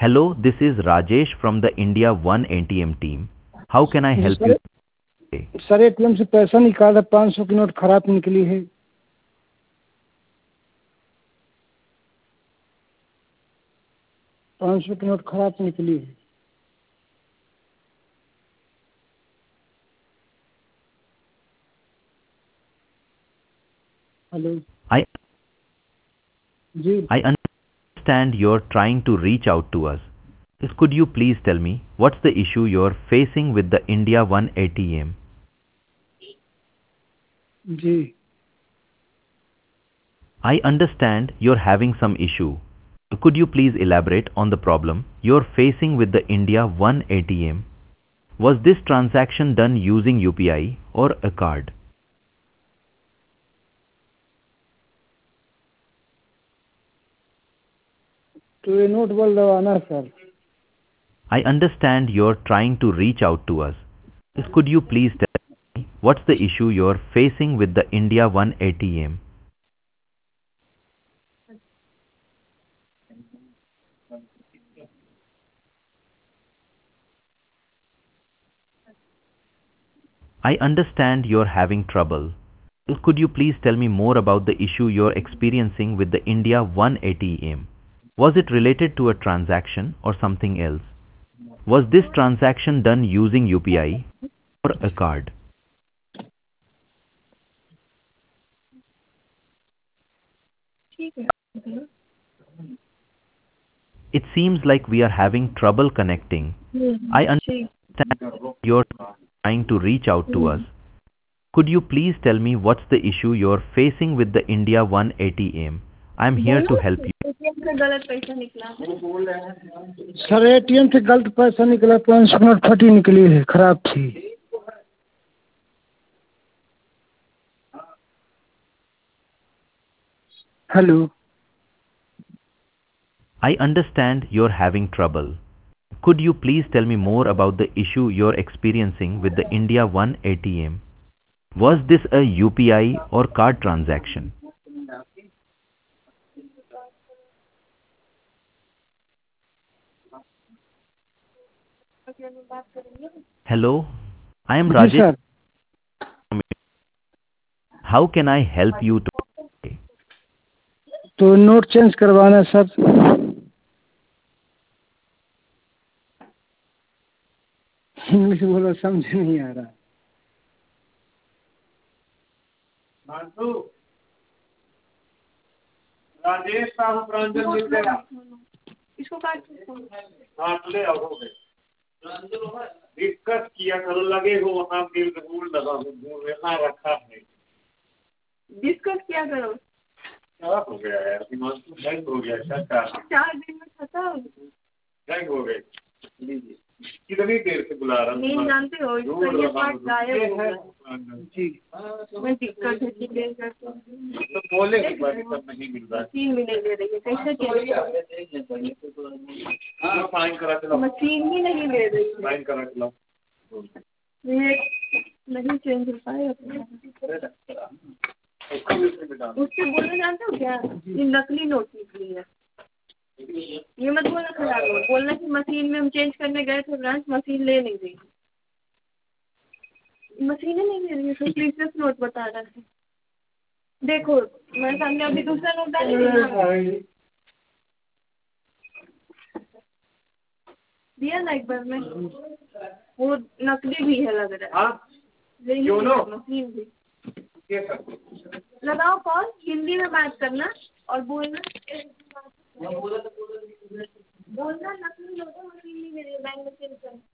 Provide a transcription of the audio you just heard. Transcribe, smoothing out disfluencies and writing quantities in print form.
Hello, this is Rajesh from the India One ATM team. How can I जी help you sir, today? Sir ATM से पैसा निकाला, 500 की note खराब निकली है। 500 की नोट खराब निकली है। हेलो I जी, I understand you're trying to reach out to us. Could you please tell me what's the issue you're facing with the India One ATM? जी I understand you're having some issue. Could you please elaborate on the problem you're facing with the India One ATM? Was this transaction done using UPI or a card? तो ये note बदल दवाना है sir. I understand you're trying to reach out to us. Could you please tell me what's the issue you're facing with the India One ATM? I understand you're having trouble. Could you please tell me more about the issue you're experiencing with the India One ATM? Was it related to a transaction or something else? Was this transaction done using UPI or a card? It seems like we are having trouble connecting. I understand you're trying to reach out to us. Could you please tell me what's the issue you're facing with the India One ATM? I'm here to बोलो help you. ATM से गलत पैसा निकला है। Sir ATM से गलत पैसा निकला, 500 की नोट फटी निकली है, खराब थी। Hello I understand you're having trouble. Could you please tell me more about the issue you're experiencing with the India One ATM? Was this a UPI or card transaction? Hello, I am जी Rajesh. Sir, How can I help you today? तो note change करवाना है sir. English बोलो, समझ नहीं आ रहा। राजेश साहब प्रांजल मिल गया। इसको काट हाँ ले आओ हो गए। दिक्कत किया करो, लगे हो वहाँ बिल भूल लगा हो, भूल यहाँ रखा है। डिस्कस क्या करो। क्या हो गया यार, दिमाग तो हैंग हो गया क्या? 4 दिन में खत्म। हैंग हो गए। लीजिए कितनी देर से बुला रहा हूँ। नहीं जानते हो, इसका ये पार्ट गायब हो गया। जी मैं दिक्कत है कि ले जाते हैं। तो बोले कि बात सब नहीं मिल रहा है। 3 महीने ले रही है, कैसे क्या साइन करा के लाओ। मशीन ही नहीं ले रही है। साइन करा के लाओ। ये नहीं चेंज हो पाएगा। उससे बोलना जानते हो क्या, ये नकली नोट निकली है। ये मत बोलना खराब हो, बोलना कि मशीन में हम चेंज करने गए थे ब्रांच, मशीन ले नहीं रही। मशीन ही नहीं ले रही है, तो प्रीवियस नोट बता रहा है। देखो मैं सामने अभी दूसरा नोट डाली दिया ना एक बार में, वो नकली भी है लग रहा है। मशीन भी लगाओ कॉल, हिंदी में बात करना और बोलना नकली नोट है, मशीन नहीं मेरे बैंक में चेंज करना।